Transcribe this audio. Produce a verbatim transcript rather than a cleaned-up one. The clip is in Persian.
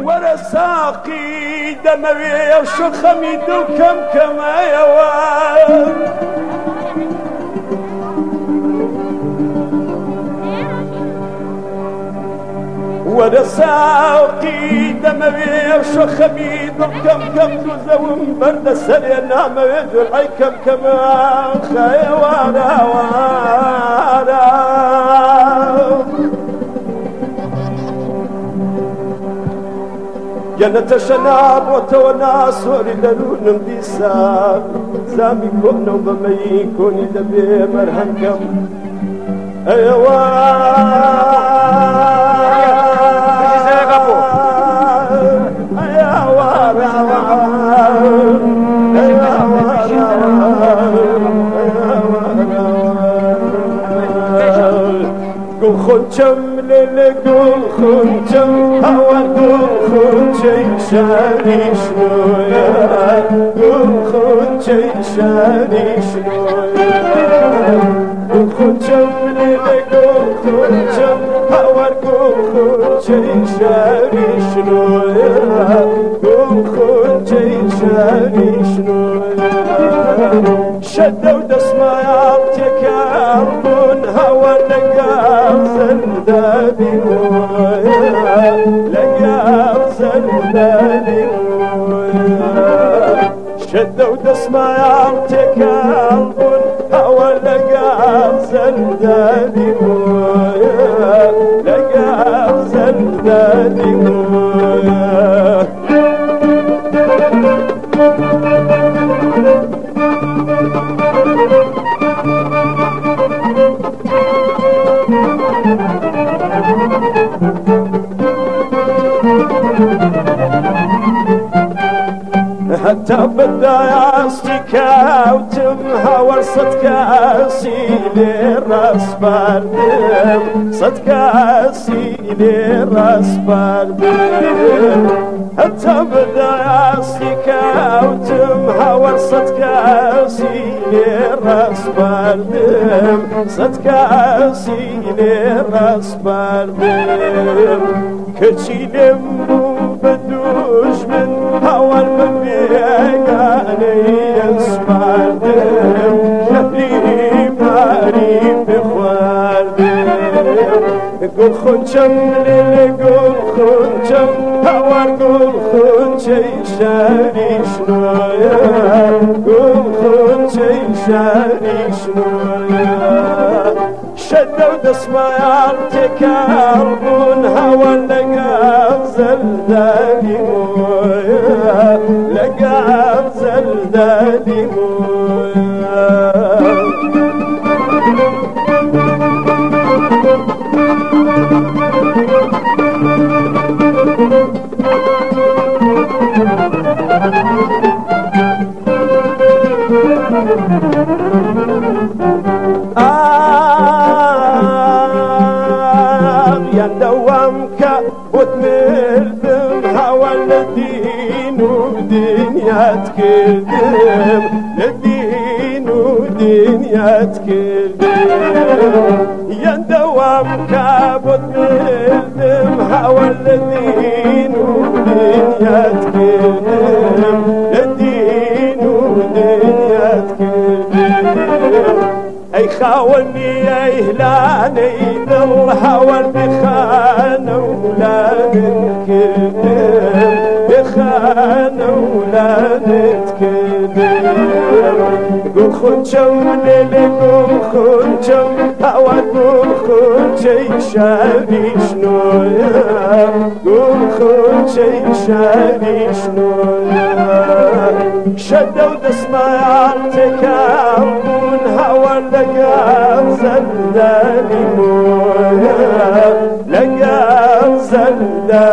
ورا ساقي دموي وشخمي دو كم كما يوان ورا ساقي دموي وشخمي دو كم كم تزوم برد سرينا مويد الحي كم كما خيوانا وانا جنة شناب وتونا سوري درون بيسا زامي كونو بمي كوني دبي مرهم كم قل خنجم ليلي قل خنجم هوا قل خنجي شاني شنويا قل خنجي شاني شنويا قل خنجم ليلي قل خنجم هوا قل خنجي شاني شنويا قل خنجي شاني شنويا شدوا دسما يعطيك أرضون هوا لقى زلداني مويا لقى زلداني مويا شدوا دسما يعطيك أرضون هوا لقى زلداني مويا لقى زلداني مويا حتى بدا استكاوتم هور صدكاسي للراس باردم صدكاسي للراس باردم حتى بدا استكاوتم هور صدكاسي للراس باردم صدكاسي للراس باردم كتشيلم بدوش من هور ببيقاني يسباردم شهري ماري بخواردم قل خنجم ليلي قل خنجم هور قل خنجي شاني شنويا قل خنجي شاني شنويا شدوا دسما يعطيك أرضون هوا لقى زلداني مويا لقى زلداني مويا يندوامك وتمردم هوا للدين ودنيا تكردم للدين ودنيا تكردم يندوامك وتمردم هوا للدين ودنيا تكردم للدين ودنيا تكردم اي خاوني يا اهلاني ذل هوى بخانه ولا نتكلم بخانه ولا نتكلم قل خنجم ليلي قل خنجم هوى قل خنجي شاني شنويا قل خنجي شاني شنويا شدوا دسما يعطيك أرضون هوا لقى زلداني مويا لقى زلداني